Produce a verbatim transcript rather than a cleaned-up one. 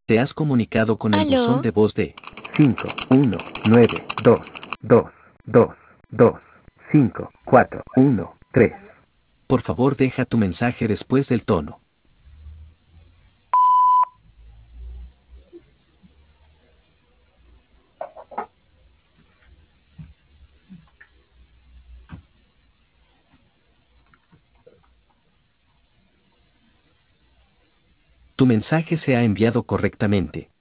Te has comunicado con el buzón ¿Aló? de voz de cinco uno nueve dos dos dos dos cinco cuatro uno tres. Por favor, deja tu mensaje después del tono. Tu mensaje se ha enviado correctamente.